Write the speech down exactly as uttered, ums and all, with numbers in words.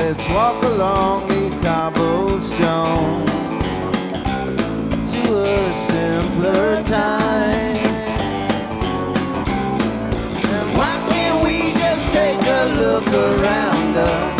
let's walk along these cobblestones to a simpler time. And why can't we just take a look around us